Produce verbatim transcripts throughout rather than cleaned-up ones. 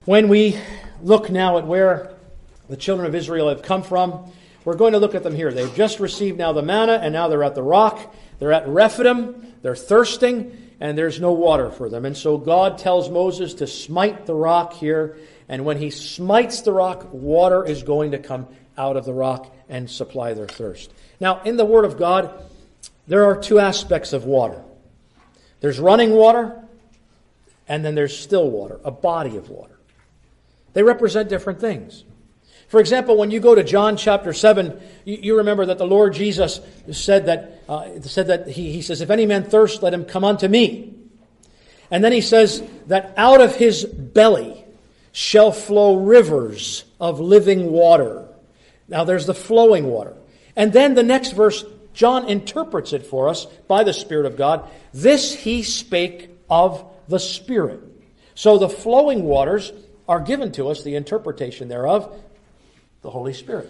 When we look now at where the children of Israel have come from, we're going to look at them here. They've just received now the manna, and now they're at the rock. They're at Rephidim. They're thirsting, and there's no water for them. And so God tells Moses to smite the rock here. And when he smites the rock, water is going to come out of the rock and supply their thirst. Now, in the Word of God, there are two aspects of water. There's running water, and then there's still water, a body of water. They represent different things. For example, when you go to John chapter seven, you, you remember that the Lord Jesus said that, uh, said that he, he says, if any man thirst, let him come unto me. And then he says that out of his belly shall flow rivers of living water. Now there's the flowing water. And then the next verse, John interprets it for us by the Spirit of God. This he spake of the Spirit. So the flowing waters are given to us, the interpretation thereof, the Holy Spirit.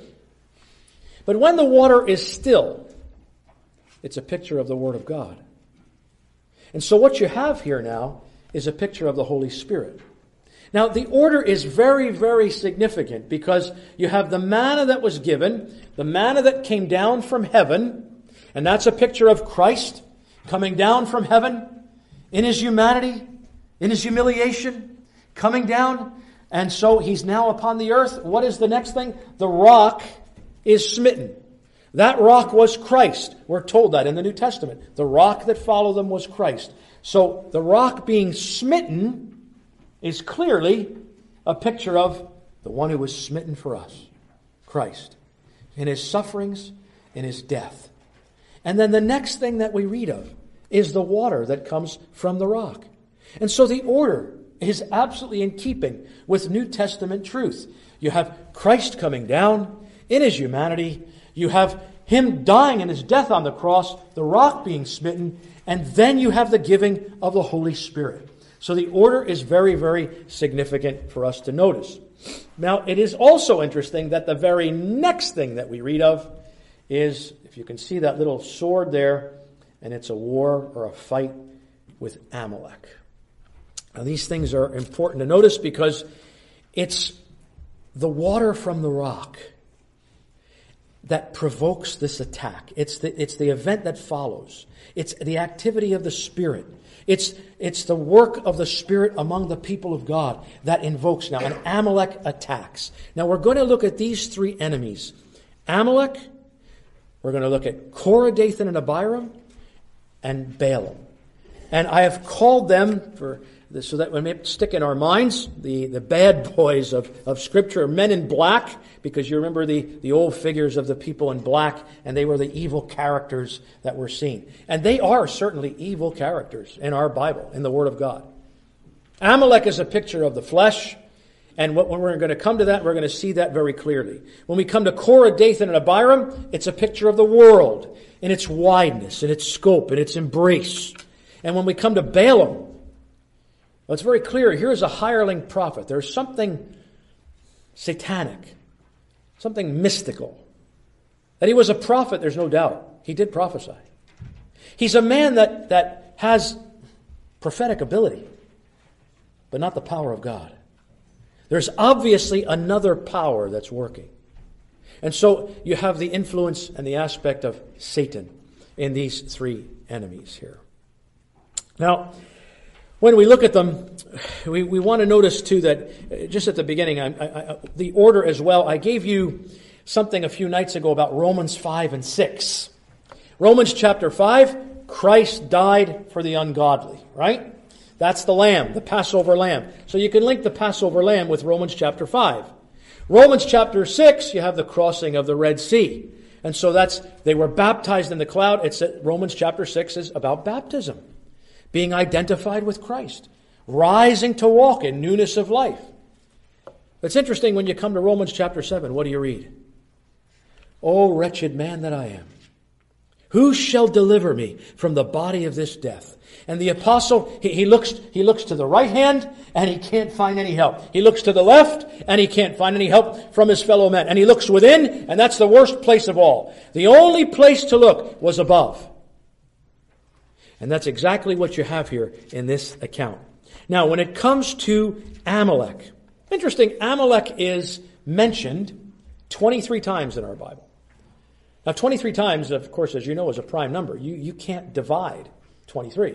But when the water is still, it's a picture of the Word of God. And so what you have here now is a picture of the Holy Spirit. Now, the order is very, very significant because you have the manna that was given, the manna that came down from heaven, and that's a picture of Christ coming down from heaven in His humanity, in His humiliation, coming down. And so He's now upon the earth. What is the next thing? The rock is smitten. That rock was Christ. We're told that in the New Testament. The rock that followed them was Christ. So the rock being smitten is clearly a picture of the one who was smitten for us, Christ, in His sufferings, in His death. And then the next thing that we read of is the water that comes from the rock. And so the order is absolutely in keeping with New Testament truth. You have Christ coming down in His humanity. You have Him dying in His death on the cross, the rock being smitten, and then you have the giving of the Holy Spirit. So the order is very, very significant for us to notice. Now, it is also interesting that the very next thing that we read of is, if you can see that little sword there, and it's a war or a fight with Amalek. Now, these things are important to notice because it's the water from the rock that provokes this attack. It's the, it's the event that follows. It's the activity of the Spirit. It's, it's the work of the Spirit among the people of God that invokes now. And Amalek attacks. Now, we're going to look at these three enemies. Amalek, we're going to look at Korah, Dathan, and Abiram, and Balaam. And I have called them, for so that we may stick in our minds, the, the bad boys of, of Scripture, men in black, because you remember the, the old figures of the people in black, and they were the evil characters that were seen. And they are certainly evil characters in our Bible, in the Word of God. Amalek is a picture of the flesh, and when we're going to come to that, we're going to see that very clearly. When we come to Korah, Dathan, and Abiram, it's a picture of the world, in its wideness, in its scope, in its embrace. And when we come to Balaam, well, it's very clear. Here's a hireling prophet. There's something satanic, something mystical. That he was a prophet, there's no doubt. He did prophesy. He's a man that, that has prophetic ability, but not the power of God. There's obviously another power that's working. And so you have the influence and the aspect of Satan in these three enemies here. Now, when we look at them, we, we want to notice too that just at the beginning, I, I, I, the order as well. I gave you something a few nights ago about Romans five and six. Romans chapter five, Christ died for the ungodly, right? That's the lamb, the Passover lamb. So you can link the Passover lamb with Romans chapter five. Romans chapter six, you have the crossing of the Red Sea. And so that's, they were baptized in the cloud. It's Romans chapter six is about baptism. Being identified with Christ. Rising to walk in newness of life. It's interesting when you come to Romans chapter seven, what do you read? O wretched man that I am. Who shall deliver me from the body of this death? And the apostle, he, he looks he looks to the right hand and he can't find any help. He looks to the left and he can't find any help from his fellow men. And he looks within, and that's the worst place of all. The only place to look was above. And that's exactly what you have here in this account. Now, when it comes to Amalek, Interesting, Amalek is mentioned twenty-three times in our Bible. Now, twenty-three times, of course, as you know, is a prime number. You, you can't divide twenty-three.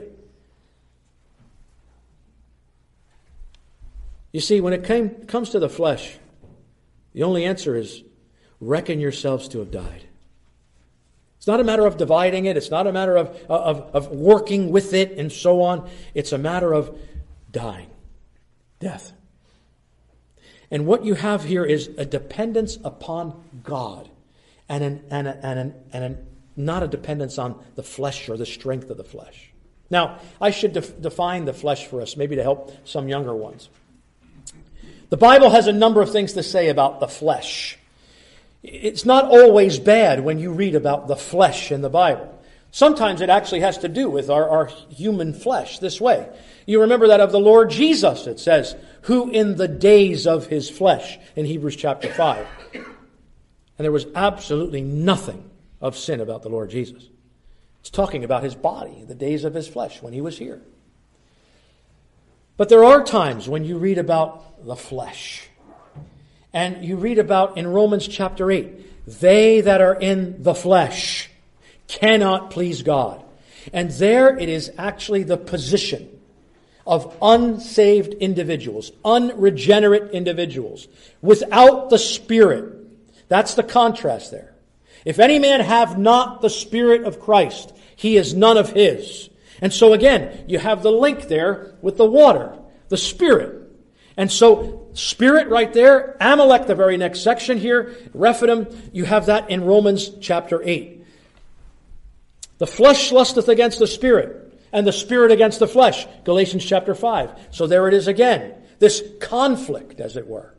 You see, when it came, comes to the flesh, the only answer is reckon yourselves to have died. It's not a matter of dividing it. It's not a matter of, of, of working with it and so on. It's a matter of dying. Death. And what you have here is a dependence upon God and, an, and, a, and, an, and an, not a dependence on the flesh or the strength of the flesh. Now, I should def- define the flesh for us, maybe to help some younger ones. The Bible has a number of things to say about the flesh. It's not always bad when you read about the flesh in the Bible. Sometimes it actually has to do with our, our human flesh this way. You remember that of the Lord Jesus, it says, who in the days of his flesh, in Hebrews chapter five. And there was absolutely nothing of sin about the Lord Jesus. It's talking about his body, the days of his flesh, when he was here. But there are times when you read about the flesh. And you read about in Romans chapter eight, they that are in the flesh cannot please God. And there it is actually the position of unsaved individuals, unregenerate individuals, without the Spirit. That's the contrast there. If any man have not the Spirit of Christ, he is none of his. And so again, you have the link there with the water, the Spirit. And so, Spirit right there, Amalek, the very next section here, Rephidim, you have that in Romans chapter eight. The flesh lusteth against the Spirit, and the Spirit against the flesh, Galatians chapter five. So there it is again, this conflict, as it were.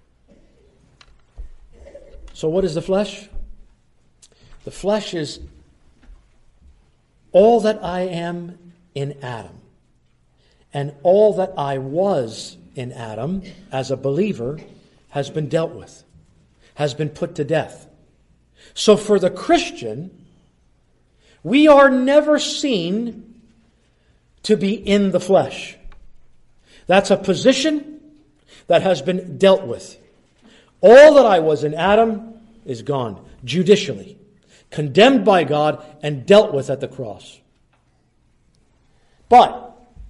So what is the flesh? The flesh is all that I am in Adam, and all that I was in Adam as a believer has been dealt with, has been put to death. So for the Christian, we are never seen to be in the flesh. That's a position that has been dealt with. All that I was in Adam is gone, judicially, condemned by God and dealt with at the cross. But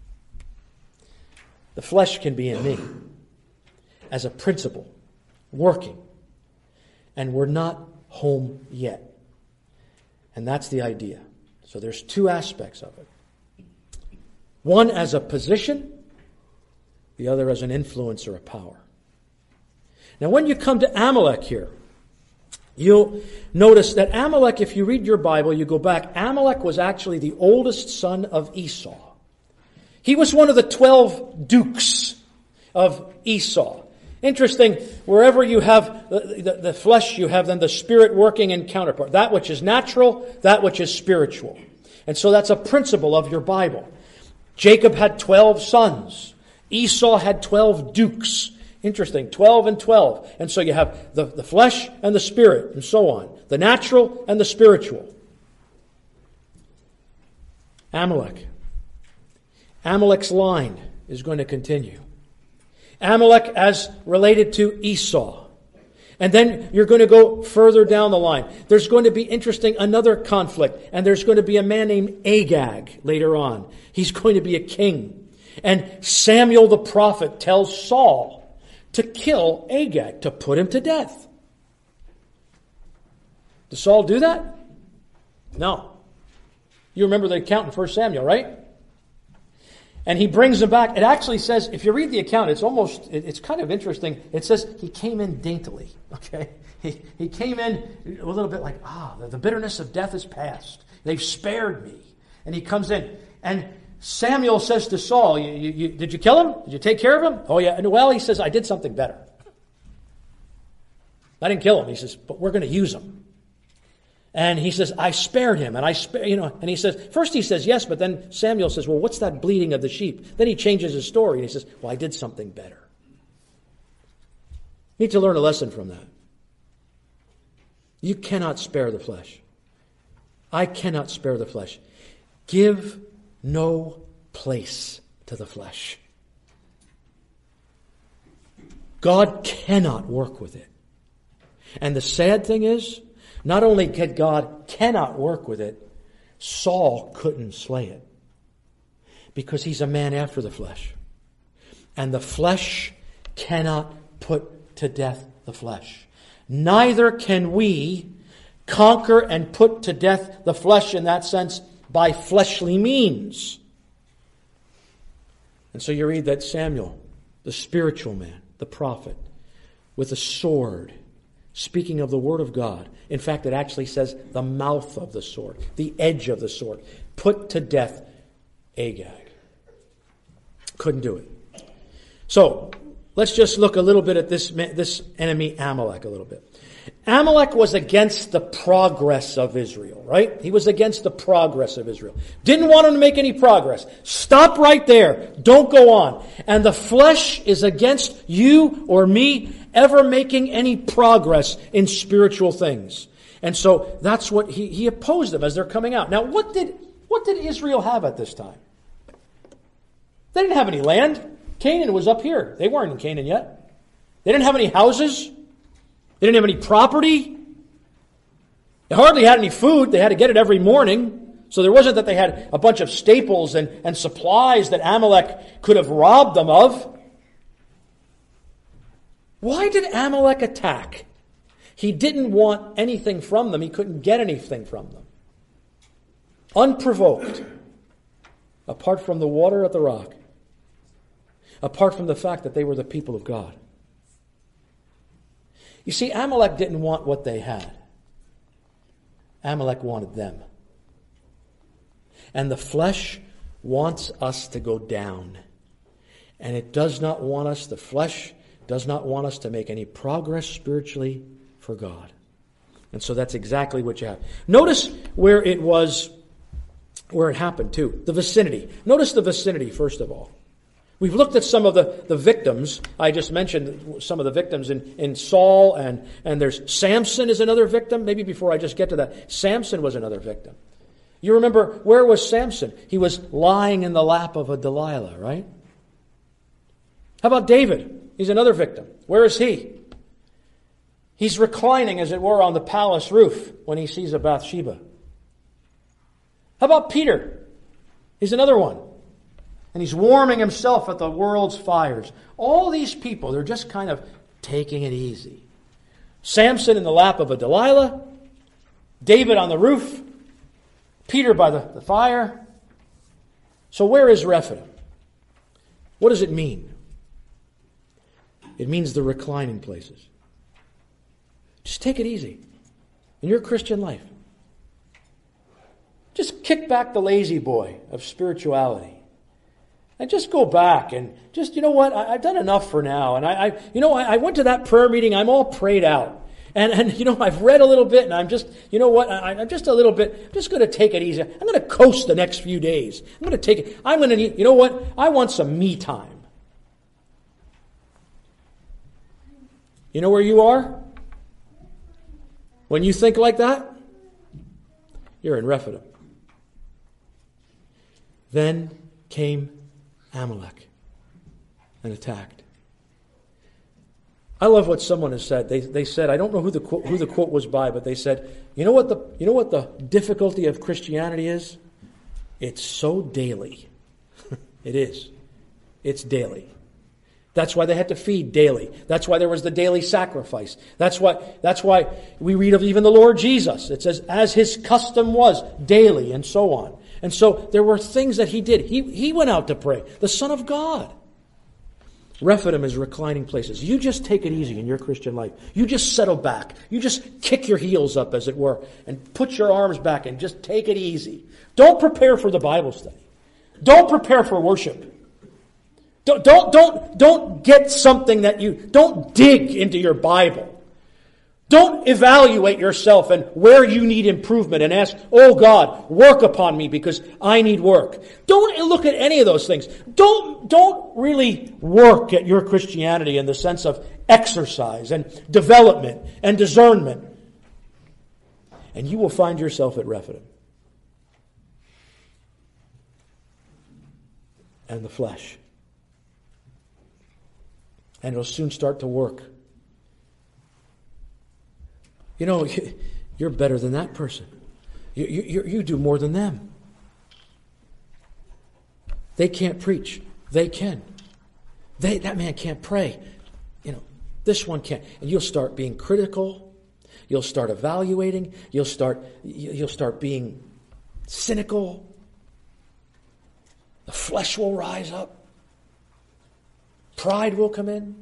the flesh can be in me as a principle, working. And we're not home yet. And that's the idea. So there's two aspects of it. One as a position, the other as an influence or a power. Now when you come to Amalek here, you'll notice that Amalek, if you read your Bible, you go back, Amalek was actually the oldest son of Esau. He was one of the twelve dukes of Esau. Interesting, wherever you have the, the, the flesh, you have then the spirit working in counterpart. That which is natural, that which is spiritual. And so that's a principle of your Bible. Jacob had twelve sons. Esau had twelve dukes. Interesting, twelve and twelve. And so you have the, the flesh and the spirit and so on. The natural and the spiritual. Amalek. Amalek's line is going to continue. Amalek as related to Esau. And then you're going to go further down the line. There's going to be, interesting, another conflict. And there's going to be a man named Agag later on. He's going to be a king. And Samuel the prophet tells Saul to kill Agag, to put him to death. Does Saul do that? No. You remember the account in First Samuel, right? And he brings him back. It actually says, if you read the account, it's almost, it's kind of interesting. It says he came in daintily. Okay? He, he came in a little bit like, ah, the, the bitterness of death is past. They've spared me. And he comes in. And Samuel says to Saul, you, you, you, did you kill him? Did you take care of him? Oh, yeah. And well, he says, I did something better. I didn't kill him. He says, but we're going to use him. And he says, I spared him. And I spare, you know, and he says, first he says yes, but then Samuel says, well, what's that bleating of the sheep? Then he changes his story and he says, well, I did something better. You need to learn a lesson from that. You cannot spare the flesh. I cannot spare the flesh. Give no place to the flesh. God cannot work with it. And the sad thing is, not only can God cannot work with it, Saul couldn't slay it. Because he's a man after the flesh. And the flesh cannot put to death the flesh. Neither can we conquer and put to death the flesh in that sense by fleshly means. And so you read that Samuel, the spiritual man, the prophet, with a sword, speaking of the word of God. In fact, it actually says the mouth of the sword, the edge of the sword, put to death Agag. Couldn't do it. So, let's just look a little bit at this, this enemy Amalek a little bit. Amalek was against the progress of Israel, right? He was against the progress of Israel. Didn't want him to make any progress. Stop right there. Don't go on. And the flesh is against you or me ever making any progress in spiritual things. And so that's what he, he opposed them as they're coming out. Now, what did, what did Israel have at this time? They didn't have any land. Canaan was up here. They weren't in Canaan yet. They didn't have any houses. They didn't have any property. They hardly had any food. They had to get it every morning. So there wasn't that they had a bunch of staples and, and supplies that Amalek could have robbed them of. Why did Amalek attack? He didn't want anything from them. He couldn't get anything from them. Unprovoked. Apart from the water at the rock. Apart from the fact that they were the people of God. You see, Amalek didn't want what they had. Amalek wanted them. And the flesh wants us to go down. And it does not want us, the flesh does not want us to make any progress spiritually for God. And so that's exactly what you have. Notice where it was, where it happened too. The vicinity. Notice the vicinity first of all. We've looked at some of the, the victims. I just mentioned some of the victims in, in Saul, and, and there's Samson is another victim. Maybe before I just get to that, Samson was another victim. You remember, where was Samson? He was lying in the lap of a Delilah, right? How about David? He's another victim. Where is he? He's reclining, as it were, on the palace roof when he sees a Bathsheba. How about Peter? He's another one. And he's warming himself at the world's fires. All these people, they're just kind of taking it easy. Samson in the lap of a Delilah. David on the roof. Peter by the, the fire. So where is Rephidim? What does it mean? It means the reclining places. Just take it easy in your Christian life. Just kick back the lazy boy of spirituality. And just go back and just, you know what, I, I've done enough for now. And I, I you know, I, I went to that prayer meeting, I'm all prayed out. And, and you know, I've read a little bit and I'm just, you know what, I, I'm just a little bit, I'm just going to take it easy. I'm going to coast the next few days. I'm going to take it, I'm going to need, you know what, I want some me time. You know where you are? When you think like that? You're in Rephidim. Then came Amalek and attacked. I love what someone has said. They they said, I don't know who the quote, who the quote was by, but they said, you know what the you know what the difficulty of Christianity is? It's so daily. It is. It's daily. That's why they had to feed daily. That's why there was the daily sacrifice. That's why that's why we read of even the Lord Jesus. It says, as his custom was, daily, and so on. And so there were things that he did. He, he went out to pray. The Son of God. Rephidim is reclining places. You just take it easy in your Christian life. You just settle back. You just kick your heels up, as it were, and put your arms back and just take it easy. Don't prepare for the Bible study. Don't prepare for worship. Don't, don't, don't, don't get something that you, don't dig into your Bible. Don't evaluate yourself and where you need improvement and ask, oh God, work upon me because I need work. Don't look at any of those things. Don't, don't really work at your Christianity in the sense of exercise and development and discernment. And you will find yourself at Rephidim. And the flesh. and it'll soon start to work. You know, you're better than that person. You, you, you do more than them. They can't preach. They can. They, that man can't pray. You know, this one can't. And you'll start being critical. You'll start evaluating. You'll start, you'll start being cynical. The flesh will rise up. Pride will come in.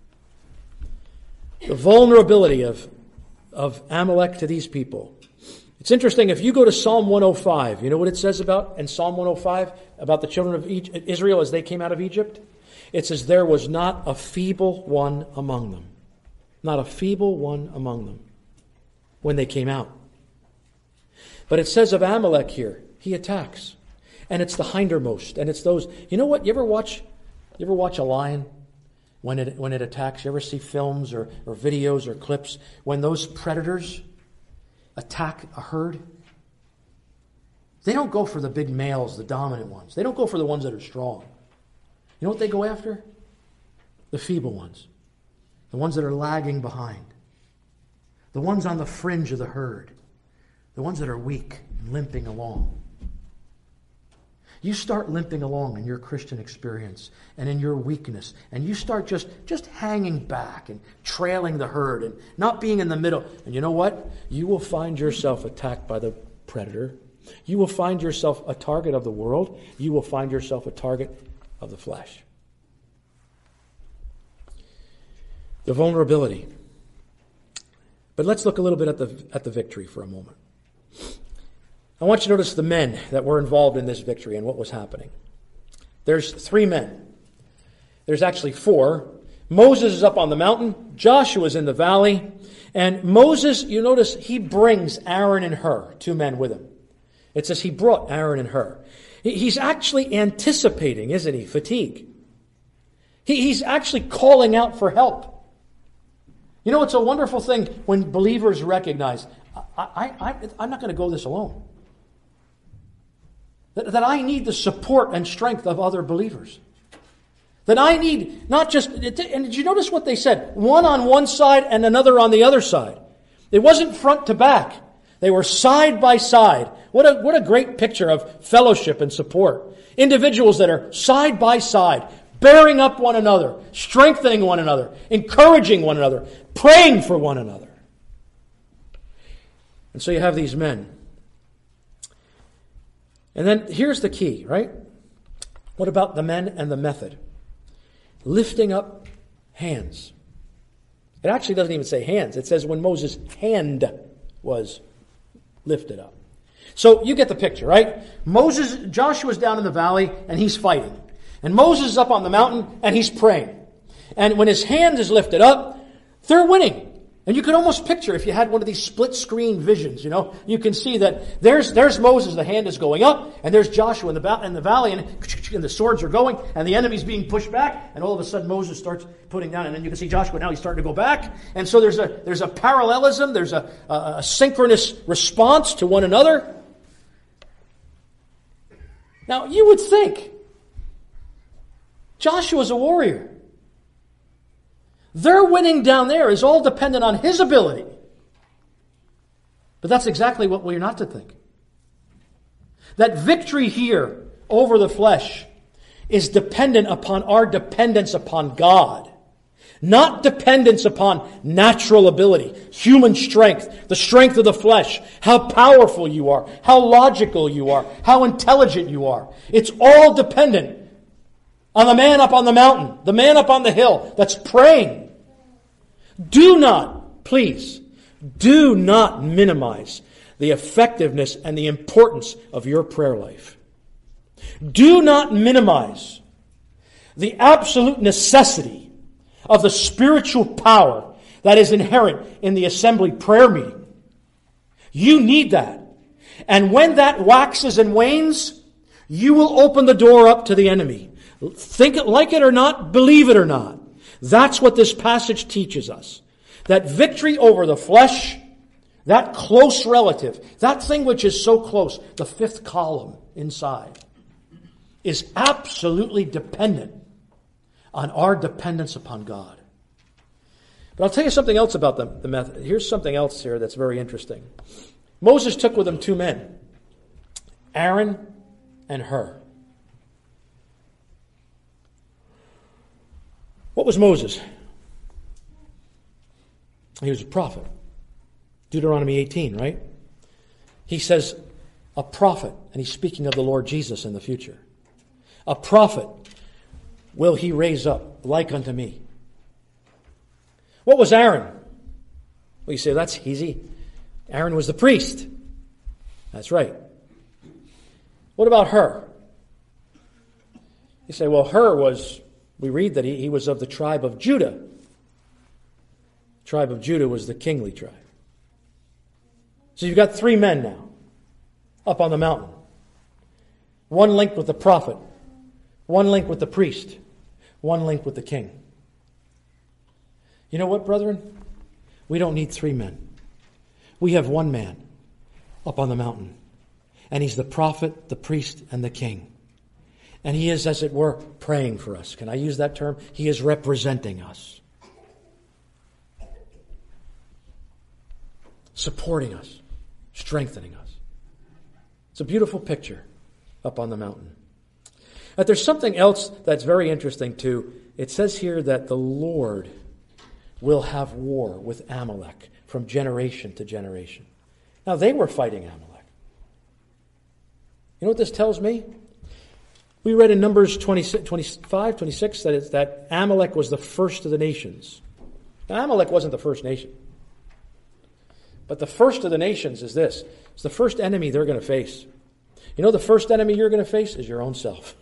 The vulnerability of, of Amalek to these people. It's interesting, if you go to Psalm one oh five, you know what it says about in Psalm one oh five about the children of Israel as they came out of Egypt? It says, there was not a feeble one among them. Not a feeble one among them when they came out. But it says of Amalek here, he attacks. And it's the hindermost. And it's those, you know what, you ever watch, you ever watch a lion when it when it attacks? You ever see films or, or videos or clips when those predators attack a herd? They don't go for the big males, the dominant ones. They don't go for the ones that are strong. You know what they go after? The feeble ones. The ones that are lagging behind. The ones on the fringe of the herd. The ones that are weak and limping along. You start limping along in your Christian experience and in your weakness, and you start just, just hanging back and trailing the herd and not being in the middle. And you know what? You will find yourself attacked by the predator. You will find yourself a target of the world. You will find yourself a target of the flesh. The vulnerability. But let's look a little bit at the, at the victory for a moment. I want you to notice the men that were involved in this victory and what was happening. There's three men. There's actually four. Moses is up on the mountain. Joshua's in the valley. And Moses, you notice, he brings Aaron and Hur, two men with him. It says he brought Aaron and Hur. He's actually anticipating, isn't he, fatigue. He, he's actually calling out for help. You know, it's a wonderful thing when believers recognize, I, I, I, I'm not going to go this alone. That, that I need the support and strength of other believers. That I need not just, and did you notice what they said? One on one side and another on the other side. It wasn't front to back. They were side by side. What a, what a great picture of fellowship and support. Individuals that are side by side, bearing up one another, strengthening one another, encouraging one another, praying for one another. And so you have these men. And then here's the key, right? What about the men and the method? Lifting up hands. It actually doesn't even say hands. It says when Moses' hand was lifted up. So you get the picture, right? Moses, Joshua's down in the valley and he's fighting. And Moses is up on the mountain and he's praying. And when his hand is lifted up, they're winning. And you can almost picture, if you had one of these split-screen visions, you know, you can see that there's there's Moses, the hand is going up, and there's Joshua in the, ba- in the valley, and, and the swords are going, and the enemy's being pushed back, and all of a sudden Moses starts putting down, and then you can see Joshua now, he's starting to go back. And so there's a there's a parallelism, there's a, a, a synchronous response to one another. Now, you would think Joshua's a warrior. Their winning down there is all dependent on his ability. But that's exactly what we're not to think. That victory here over the flesh is dependent upon our dependence upon God. Not dependence upon natural ability, human strength, the strength of the flesh, how powerful you are, how logical you are, how intelligent you are. It's all dependent on the man up on the mountain, the man up on the hill that's praying. Do not, please, do not minimize the effectiveness and the importance of your prayer life. Do not minimize the absolute necessity of the spiritual power that is inherent in the assembly prayer meeting. You need that. And when that waxes and wanes, you will open the door up to the enemy. Think it like it or not, believe it or not. That's what this passage teaches us. That victory over the flesh, that close relative, that thing which is so close, the fifth column inside, is absolutely dependent on our dependence upon God. But I'll tell you something else about the, the method. Here's something else here that's very interesting. Moses took with him two men, Aaron and Hur. What was Moses? He was a prophet. Deuteronomy eighteen, right? He says, a prophet, and he's speaking of the Lord Jesus in the future. A prophet will he raise up like unto me. What was Aaron? Well, you say, that's easy. Aaron was the priest. That's right. What about Hur? You say, well, Hur was, we read that he, he was of the tribe of Judah. The tribe of Judah was the kingly tribe. So you've got three men now up on the mountain. One linked with the prophet. One linked with the priest. One linked with the king. You know what, brethren? We don't need three men. We have one man up on the mountain. And he's the prophet, the priest, and the king. And he is, as it were, praying for us. Can I use that term? He is representing us. Supporting us. Strengthening us. It's a beautiful picture up on the mountain. But there's something else that's very interesting too. It says here that the Lord will have war with Amalek from generation to generation. Now, they were fighting Amalek. You know what this tells me? We read in Numbers twenty-six, twenty-five, twenty-six that, it's, that Amalek was the first of the nations. Now, Amalek wasn't the first nation. But the first of the nations is this. It's the first enemy they're going to face. You know the first enemy you're going to face is your own self.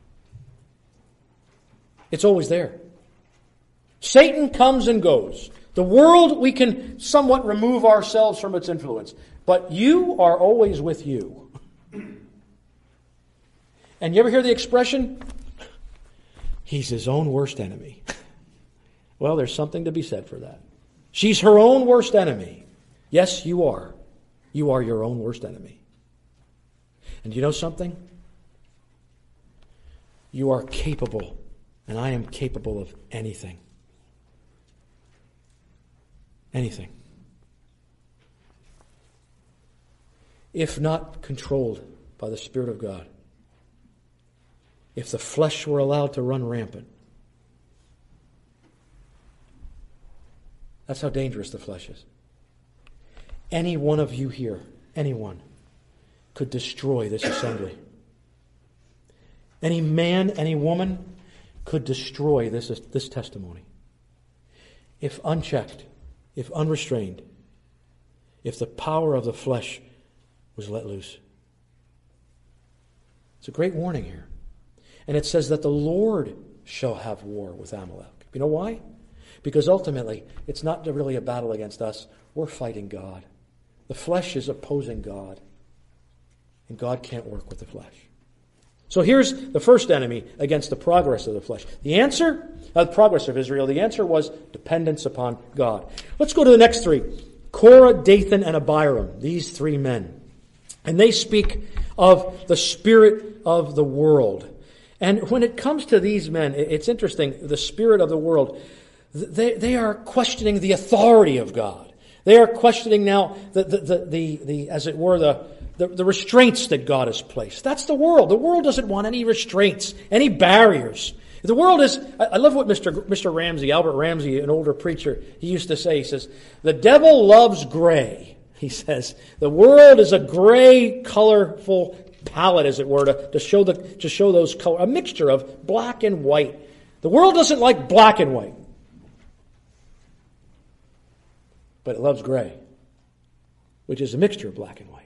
It's always there. Satan comes and goes. The world, we can somewhat remove ourselves from its influence. But you are always with you. And you ever hear the expression, he's his own worst enemy? Well, there's something to be said for that. She's her own worst enemy. Yes, you are. You are your own worst enemy. And you know something? You are capable, and I am capable of anything. Anything. If not controlled by the Spirit of God. If the flesh were allowed to run rampant. That's how dangerous the flesh is. Any one of you here, anyone, could destroy this assembly. Any man, any woman could destroy this, this testimony. If unchecked, if unrestrained, if the power of the flesh was let loose. It's a great warning here. And it says that the Lord shall have war with Amalek. You know why? Because ultimately, it's not really a battle against us. We're fighting God. The flesh is opposing God. And God can't work with the flesh. So here's the first enemy against the progress of the flesh. The answer, uh, the progress of Israel, the answer was dependence upon God. Let's go to the next three. Korah, Dathan, and Abiram. These three men. And they speak of the spirit of the world. And when it comes to these men, it's interesting, the spirit of the world, they, they are questioning the authority of God. They are questioning now the, the, the, the, the as it were, the, the, the restraints that God has placed. That's the world. The world doesn't want any restraints, any barriers. The world is, I love what Mister Mister Ramsey, Albert Ramsey, an older preacher, he used to say, he says, the devil loves gray. He says, the world is a gray, colorful palette, as it were, to, to show the to show those color, a mixture of black and white. The world doesn't like black and white. But it loves gray, which is a mixture of black and white.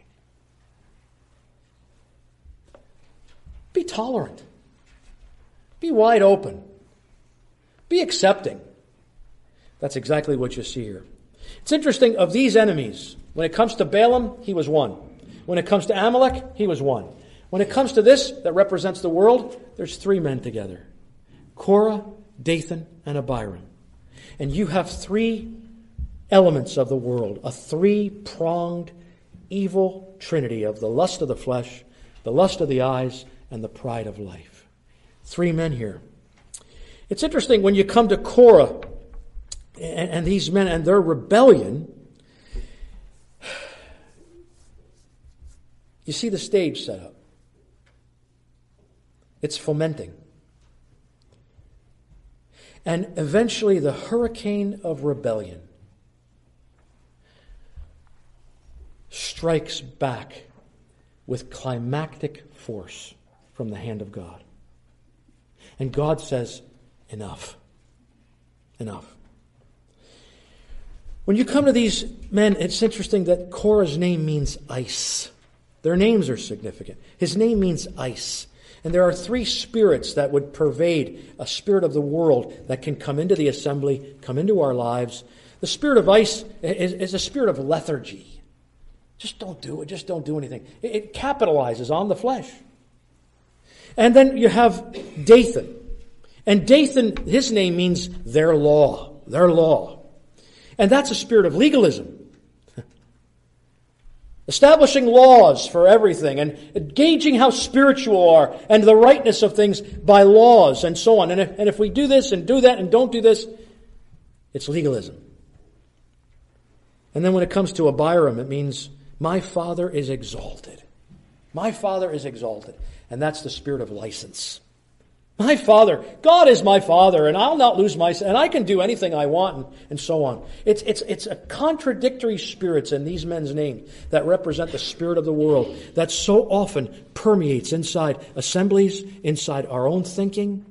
Be tolerant. Be wide open. Be accepting. That's exactly what you see here. It's interesting, of these enemies, when it comes to Balaam, he was one. When it comes to Amalek, he was one. When it comes to this, that represents the world, there's three men together. Korah, Dathan, and Abiram. And you have three elements of the world, a three-pronged evil trinity of the lust of the flesh, the lust of the eyes, and the pride of life. Three men here. It's interesting when you come to Korah and, and these men and their rebellion, you see the stage set up. It's fomenting. And eventually the hurricane of rebellion strikes back with climactic force from the hand of God. And God says, enough. Enough. When you come to these men, it's interesting that Korah's name means ice. Their names are significant. His name means ice. And there are three spirits that would pervade a spirit of the world that can come into the assembly, come into our lives. The spirit of ice is, is a spirit of lethargy. Just don't do it. Just don't do anything. It, it capitalizes on the flesh. And then you have Dathan. And Dathan, his name means their law. Their law. And that's a spirit of legalism. Establishing laws for everything and gauging how spiritual we are and the rightness of things by laws and so on. And if, and if we do this and do that and don't do this, it's legalism. And then when it comes to Abiram, it means my father is exalted. My father is exalted. And that's the spirit of license. My father, God is my father, and I'll not lose my, and I can do anything I want, and, and so on. It's, it's, it's a contradictory spirits in these men's names that represent the spirit of the world that so often permeates inside assemblies, inside our own thinking.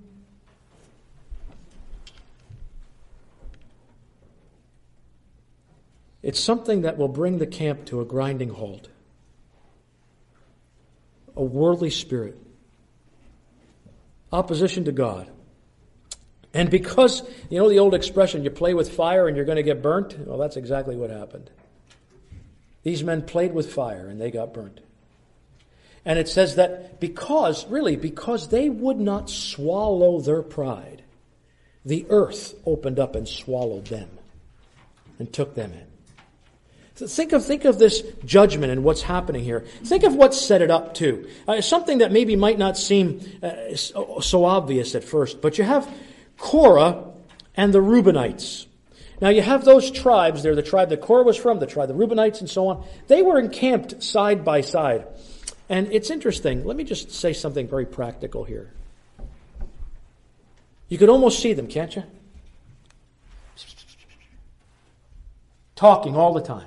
It's something that will bring the camp to a grinding halt. A worldly spirit. Opposition to God. And because, you know the old expression, you play with fire and you're going to get burnt? Well, that's exactly what happened. These men played with fire and they got burnt. And it says that because, really, because they would not swallow their pride, the earth opened up and swallowed them and took them in. So think of think of this judgment and what's happening here. Think of what set it up too. Uh, something that maybe might not seem uh, so, so obvious at first, but you have Korah and the Reubenites. Now you have those tribes. They're the tribe that Korah was from, the tribe the Reubenites and so on. They were encamped side by side. And it's interesting. Let me just say something very practical here. You could almost see them, can't you? Talking all the time.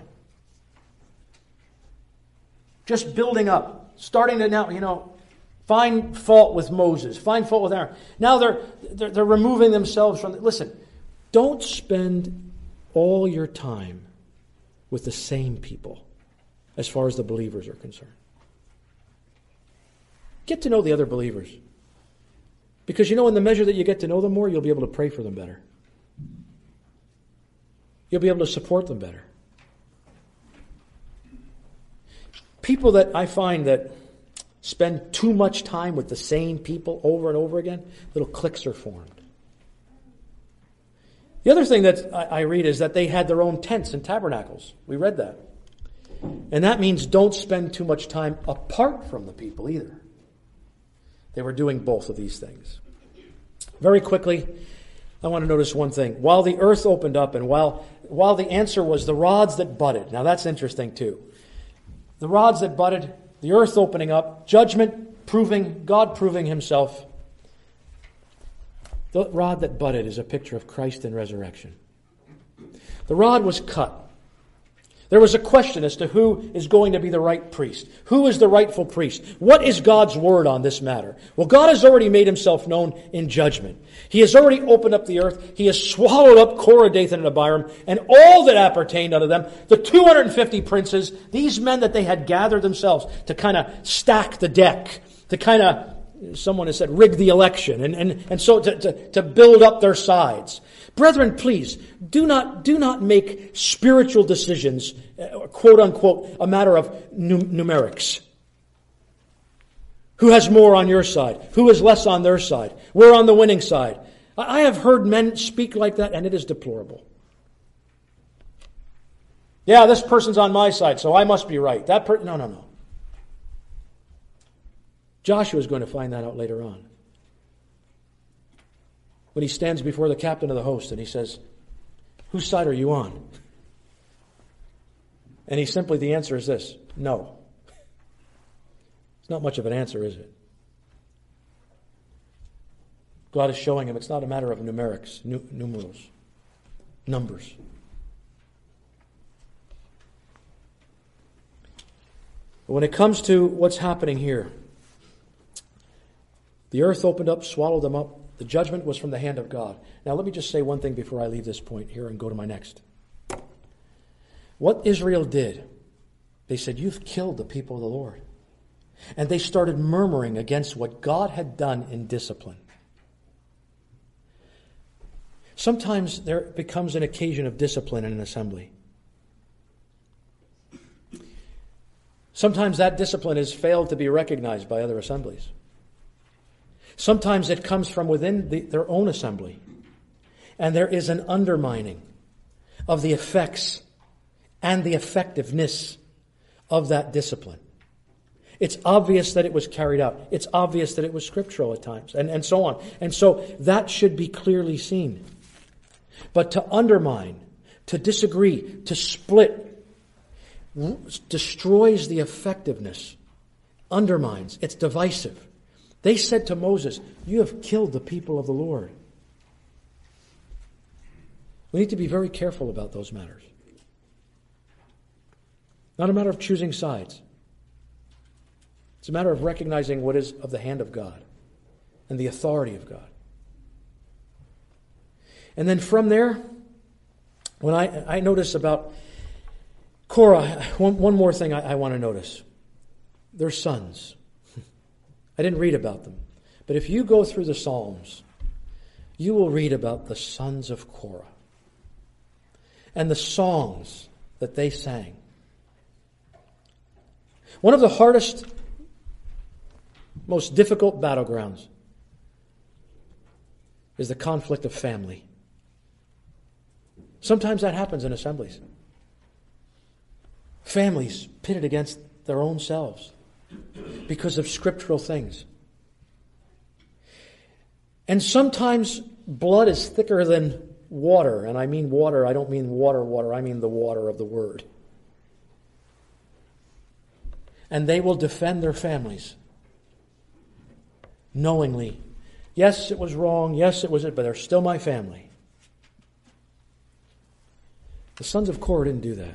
Just building up, starting to now, you know, find fault with Moses, find fault with Aaron. Now they're, they're, they're removing themselves from the, listen, don't spend all your time with the same people as far as the believers are concerned. Get to know the other believers. Because you know, in the measure that you get to know them more, you'll be able to pray for them better. You'll be able to support them better. People that I find that spend too much time with the same people over and over again, little cliques are formed. The other thing that I read is that they had their own tents and tabernacles. We read that. And that means don't spend too much time apart from the people either. They were doing both of these things. Very quickly, I want to notice one thing. While the earth opened up and while, while the answer was the rods that budded. Now that's interesting too. The rods that budded, the earth opening up, judgment proving, God proving himself. The rod that budded is a picture of Christ in resurrection. The rod was cut. There was a question as to who is going to be the right priest. Who is the rightful priest? What is God's word on this matter? Well, God has already made himself known in judgment. He has already opened up the earth. He has swallowed up Korah, Dathan, and Abiram, and all that appertained unto them. The two hundred fifty princes, these men that they had gathered themselves to kind of stack the deck, to kind of, someone has said, rig the election, and, and, and so to, to, to build up their sides. Brethren, please, do not, do not make spiritual decisions, uh, quote unquote, a matter of num- numerics. Who has more on your side? Who has less on their side? We're on the winning side. I, I have heard men speak like that, and it is deplorable. Yeah, this person's on my side, so I must be right. That per- No, no, no. Joshua is going to find that out later on. when he stands before the captain of the host and he says, whose side are you on? And he simply, the answer is this, no. It's not much of an answer, is it? God is showing him it's not a matter of numerics, nu- numerals, numbers. But when it comes to what's happening here, the earth opened up, swallowed them up. The judgment was from the hand of God. Now let me just say one thing before I leave this point here and go to my next. What Israel did, they said, you've killed the people of the Lord. And they started murmuring against what God had done in discipline. Sometimes there becomes an occasion of discipline in an assembly. Sometimes that discipline has failed to be recognized by other assemblies. Sometimes it comes from within the, their own assembly. And there is an undermining of the effects and the effectiveness of that discipline. It's obvious that it was carried out. It's obvious that it was scriptural at times, and, and so on. And so that should be clearly seen. But to undermine, to disagree, to split, destroys the effectiveness, undermines, it's divisive. They said to Moses, you have killed the people of the Lord. We need to be very careful about those matters. Not a matter of choosing sides. It's a matter of recognizing what is of the hand of God and the authority of God. And then from there, when I, I notice about Korah, one, one more thing I, I want to notice. Their sons. I didn't read about them. But if you go through the Psalms, you will read about the sons of Korah and the songs that they sang. One of the hardest, most difficult battlegrounds is the conflict of family. Sometimes that happens in assemblies. Families pitted against their own selves because of scriptural things. And sometimes blood is thicker than water. And I mean water, I don't mean water, water. I mean the water of the Word. And they will defend their families knowingly. Yes, it was wrong. Yes, it was it, but they're still my family. The sons of Korah didn't do that.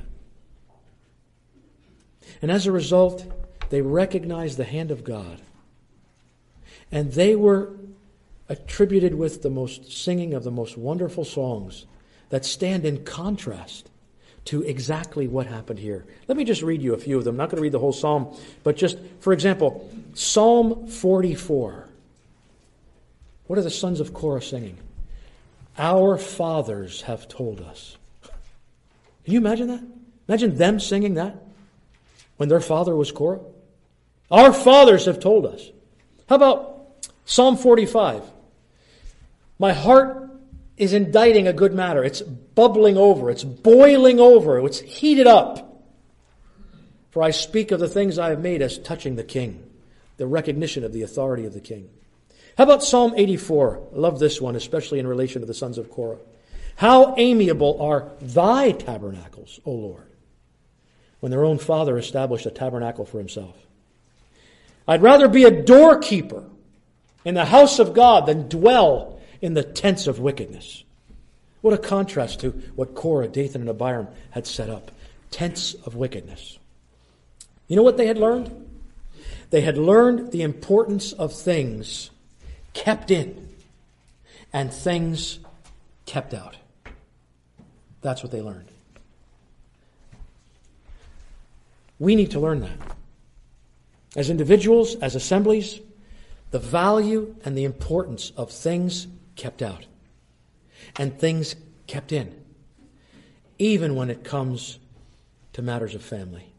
And as a result, they recognized the hand of God. And they were attributed with the most singing of the most wonderful songs that stand in contrast to exactly what happened here. Let me just read you a few of them. I'm not going to read the whole psalm, but just, for example, Psalm forty-four. What are the sons of Korah singing? Our fathers have told us. Can you imagine that? Imagine them singing that when their father was Korah. Our fathers have told us. How about Psalm forty-five? My heart is inditing a good matter. It's bubbling over. It's boiling over. It's heated up. For I speak of the things I have made as touching the king. The recognition of the authority of the king. How about Psalm eighty-four? I love this one, especially in relation to the sons of Korah. How amiable are thy tabernacles, O Lord, when their own father established a tabernacle for himself. I'd rather be a doorkeeper in the house of God than dwell in the tents of wickedness. What a contrast to what Korah, Dathan, and Abiram had set up. Tents of wickedness. You know what they had learned? They had learned the importance of things kept in and things kept out. That's what they learned. We need to learn that. As individuals, as assemblies, the value and the importance of things kept out and things kept in, even when it comes to matters of family.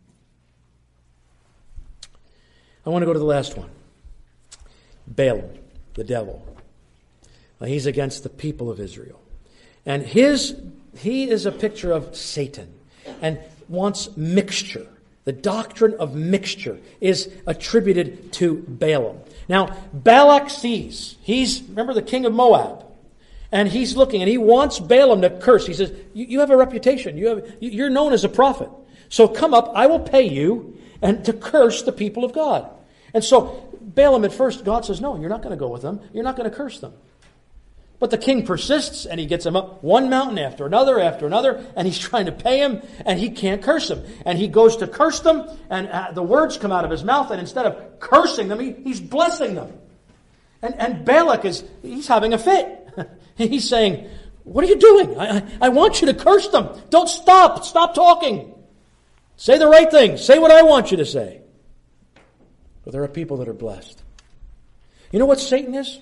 I want to go to the last one. Balaam, the devil. Now, he's against the people of Israel. And his he is a picture of Satan and wants mixture. The doctrine of mixture is attributed to Balaam. Now, Balak sees, he's, remember the king of Moab. And he's looking, and he wants Balaam to curse. He says, you, you have a reputation. You have, you're known as a prophet. So come up, I will pay you and to curse the people of God. And so Balaam at first, God says, no, you're not going to go with them. You're not going to curse them. But the king persists, and he gets him up one mountain after another after another, and he's trying to pay him, and he can't curse them. And he goes to curse them, and uh, the words come out of his mouth, and instead of cursing them, he, he's blessing them. And, and Balak is, he's having a fit. He's saying, what are you doing? I, I, I want you to curse them. Don't stop. Stop talking. Say the right thing. Say what I want you to say. But there are people that are blessed. You know what Satan is?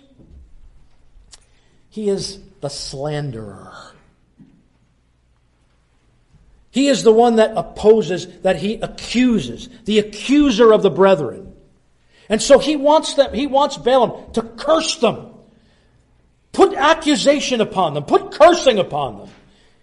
He is the slanderer. He is the one that opposes, that he accuses, the accuser of the brethren. And so he wants them, he wants Balaam to curse them. Put accusation upon them. Put cursing upon them.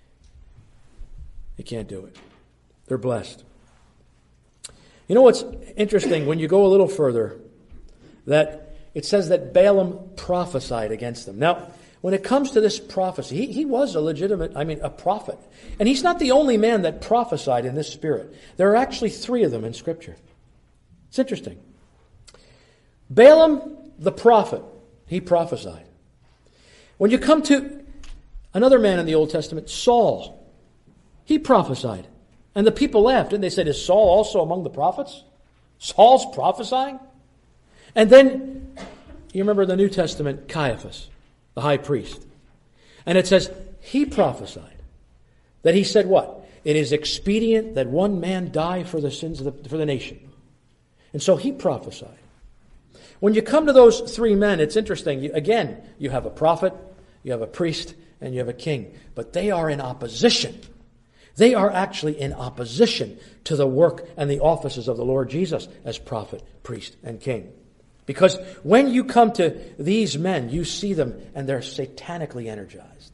He can't do it. They're blessed. You know what's interesting when you go a little further? That it says that Balaam prophesied against them. Now, when it comes to this prophecy, he, he was a legitimate, I mean, a prophet. And he's not the only man that prophesied in this spirit. There are actually three of them in Scripture. It's interesting. Balaam, the prophet, he prophesied. When you come to another man in the Old Testament, Saul, he prophesied. And the people laughed, and they said, is Saul also among the prophets? Saul's prophesying? And then, you remember the New Testament, Caiaphas, the high priest. And it says, he prophesied. That he said what? It is expedient that one man die for the sins of the, for the nation. And so he prophesied. When you come to those three men, it's interesting. You, again, you have a prophet, you have a priest, and you have a king. But they are in opposition. They are actually in opposition to the work and the offices of the Lord Jesus as prophet, priest, and king. Because when you come to these men, you see them and they're satanically energized.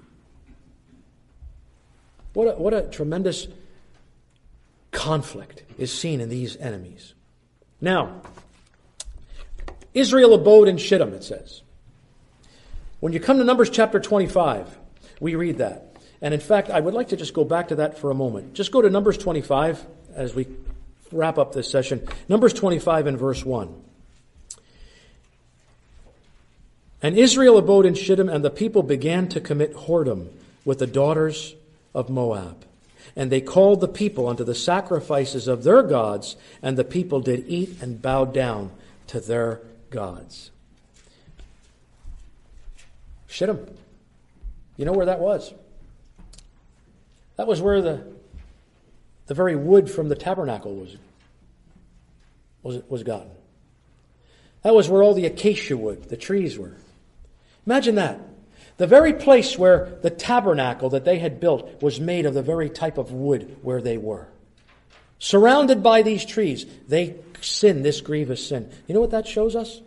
What a, what a tremendous conflict is seen in these enemies. Now, Israel abode in Shittim, it says. When you come to Numbers chapter twenty-five, we read that. And in fact, I would like to just go back to that for a moment. Just go to Numbers twenty-five as we wrap up this session. Numbers twenty-five and verse one. And Israel abode in Shittim, and the people began to commit whoredom with the daughters of Moab. And they called the people unto the sacrifices of their gods, and the people did eat and bowed down to their gods. Shittim. You know where that was? That was where the the very wood from the tabernacle was was was gotten. That was where all the acacia wood, the trees were. Imagine that. The very place where the tabernacle that they had built was made of the very type of wood where they were. Surrounded by these trees, they sinned this grievous sin. You know what that shows us?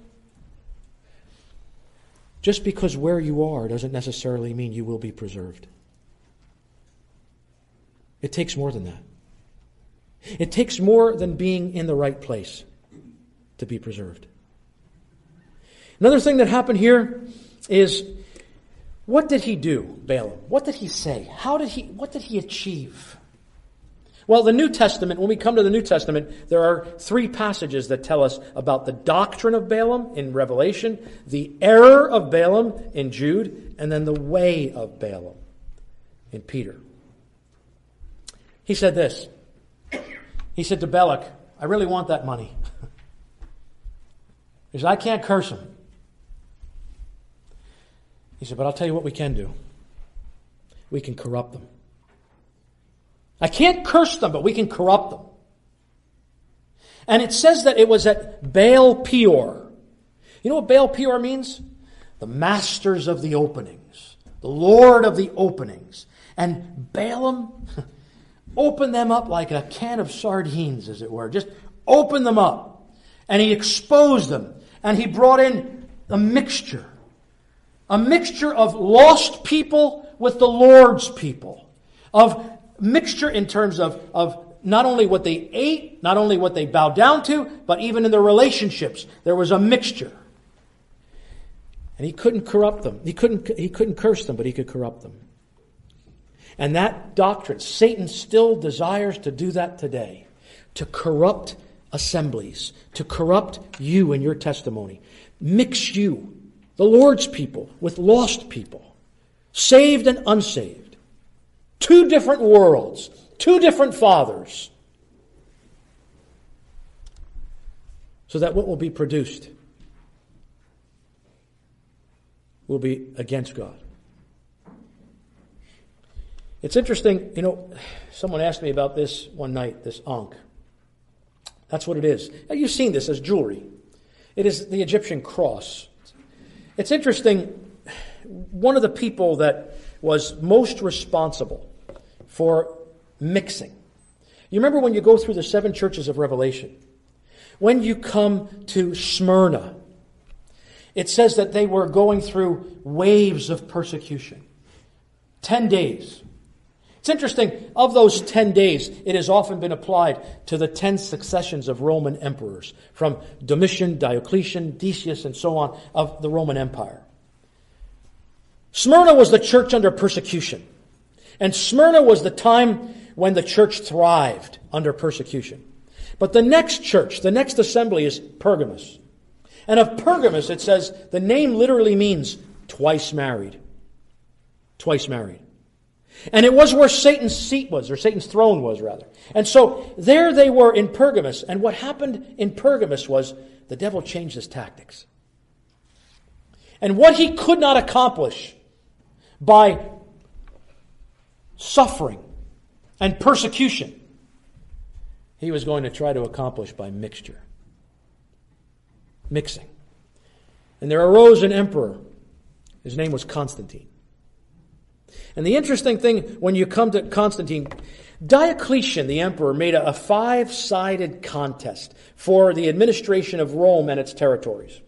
Just because where you are doesn't necessarily mean you will be preserved. It takes more than that. It takes more than being in the right place to be preserved. Another thing that happened here is, what did he do, Balaam? What did he say? How did he, what did he achieve? Well, the New Testament, when we come to the New Testament, there are three passages that tell us about the doctrine of Balaam in Revelation, the error of Balaam in Jude, and then the way of Balaam in Peter. He said this. He said to Balak, I really want that money. He said, I can't curse him. He said, but I'll tell you what we can do. We can corrupt them. I can't curse them, but we can corrupt them. And it says that it was at Baal Peor. You know what Baal Peor means? The masters of the openings. The Lord of the openings. And Balaam opened them up like a can of sardines, as it were. Just opened them up. And he exposed them. And he brought in a mixture. A mixture of lost people with the Lord's people. Of mixture in terms of, of not only what they ate, not only what they bowed down to, but even in their relationships. There was a mixture. And he couldn't corrupt them. He couldn't, he couldn't curse them, but he could corrupt them. And that doctrine, Satan still desires to do that today. To corrupt assemblies. To corrupt you and your testimony. Mix you, the Lord's people, with lost people. Saved and unsaved. Two different worlds. Two different fathers. So that what will be produced will be against God. It's interesting, you know, someone asked me about this one night, this Ankh. That's what it is. Now, you've seen this as jewelry. It is the Egyptian cross. It's interesting, one of the people that was most responsible for mixing. You remember when you go through the seven churches of Revelation, when you come to Smyrna, it says that they were going through waves of persecution. Ten days. It's interesting, of those ten days, it has often been applied to the ten successions of Roman emperors, from Domitian, Diocletian, Decius, and so on, of the Roman Empire. Smyrna was the church under persecution. And Smyrna was the time when the church thrived under persecution. But the next church, the next assembly is Pergamos. And of Pergamos, it says, the name literally means twice married. Twice married. And it was where Satan's seat was, or Satan's throne was, rather. And so there they were in Pergamos. And what happened in Pergamos was the devil changed his tactics. And what he could not accomplish by suffering and persecution, he was going to try to accomplish by mixture. Mixing. And there arose an emperor. His name was Constantine. And the interesting thing, when you come to Constantine, Diocletian, the emperor, made a, a five-sided contest for the administration of Rome and its territories.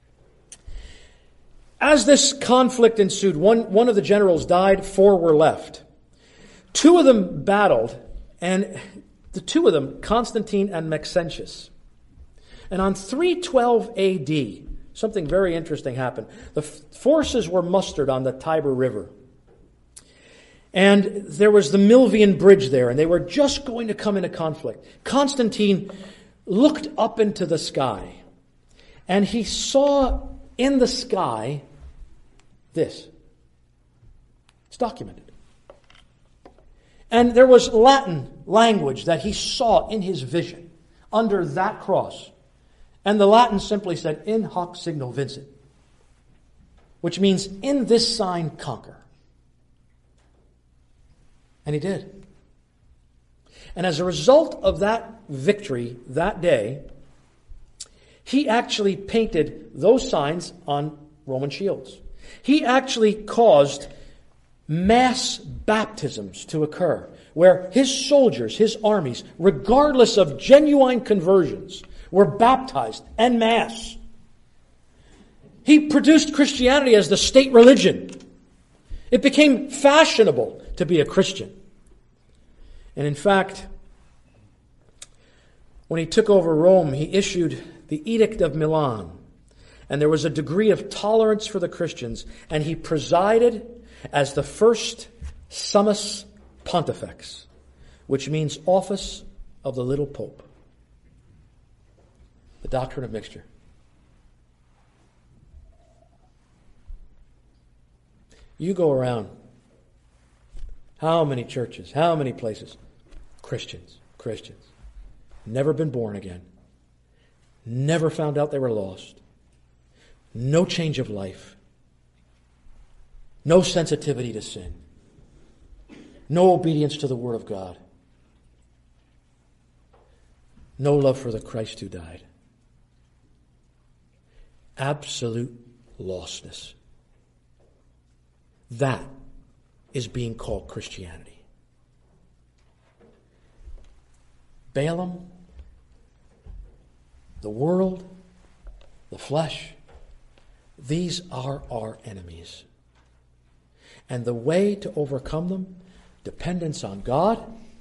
As this conflict ensued, one, one of the generals died, four were left. Two of them battled, and the two of them, Constantine and Maxentius. And on three twelve A D, something very interesting happened. The f- forces were mustered on the Tiber River. And there was the Milvian Bridge there, and they were just going to come into conflict. Constantine looked up into the sky, and he saw in the sky this. It's documented. And there was Latin language that he saw in his vision under that cross. And the Latin simply said, in hoc signo vincit, which means, in this sign conquer. And he did. And as a result of that victory that day, he actually painted those signs on Roman shields. He actually caused mass baptisms to occur, where his soldiers, his armies, regardless of genuine conversions, were baptized en masse. He produced Christianity as the state religion. It became fashionable to be a Christian. And in fact, when he took over Rome, he issued the Edict of Milan. And there was a degree of tolerance for the Christians. And he presided as the first summus pontifex, which means office of the little pope. The doctrine of mixture. You go around. How many churches? How many places? Christians. Christians. Never been born again. Never found out they were lost. No change of life. No sensitivity to sin. No obedience to the Word of God. No love for the Christ who died. Absolute lostness. That is being called Christianity. Balaam, the world, the flesh, these are our enemies. And the way to overcome them, dependence on God,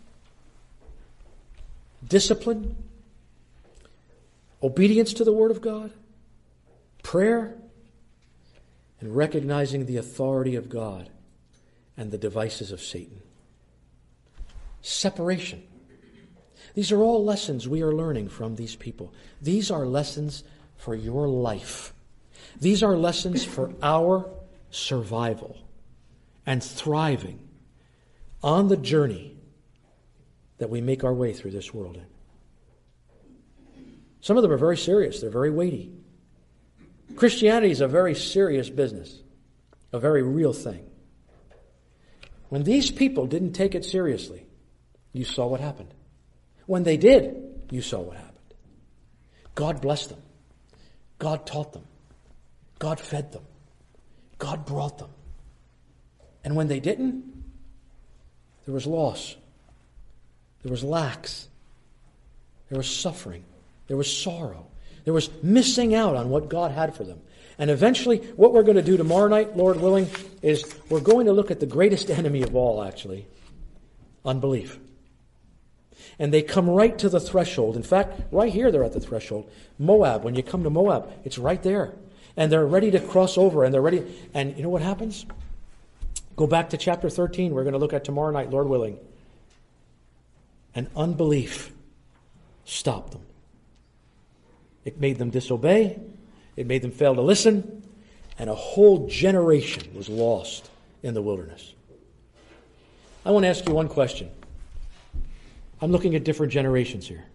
discipline, obedience to the Word of God, prayer, and recognizing the authority of God and the devices of Satan. Separation. These are all lessons we are learning from these people. These are lessons for your life. These are lessons for our survival and thriving on the journey that we make our way through this world in. Some of them are very serious. They're very weighty. Christianity is a very serious business, a very real thing. When these people didn't take it seriously, you saw what happened. When they did, you saw what happened. God blessed them. God taught them. God fed them. God brought them. And when they didn't, there was loss. There was lacks. There was suffering. There was sorrow. There was missing out on what God had for them. And eventually, what we're going to do tomorrow night, Lord willing, is we're going to look at the greatest enemy of all, actually, unbelief. And they come right to the threshold. In fact, right here they're at the threshold. Moab, when you come to Moab, it's right there. And they're ready to cross over, and they're ready. And you know what happens? Go back to chapter thirteen. We're going to look at tomorrow night, Lord willing. And unbelief stopped them. It made them disobey. It made them fail to listen. And a whole generation was lost in the wilderness. I want to ask you one question. I'm looking at different generations here.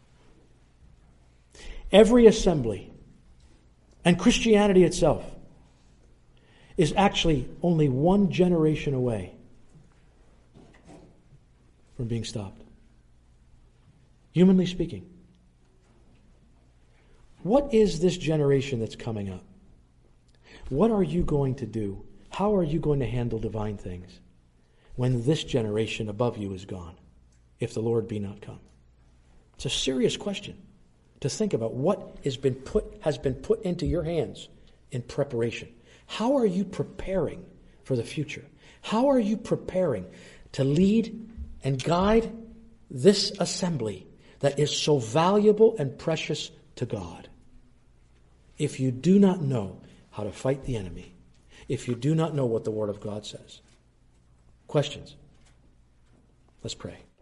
Every assembly and Christianity itself is actually only one generation away from being stopped. Humanly speaking. What is this generation that's coming up? What are you going to do? How are you going to handle divine things when this generation above you is gone, if the Lord be not come? It's a serious question to think about what has been put, has been put into your hands in preparation. How are you preparing for the future? How are you preparing to lead and guide this assembly that is so valuable and precious to God? If you do not know how to fight the enemy, if you do not know what the Word of God says. Questions? Let's pray.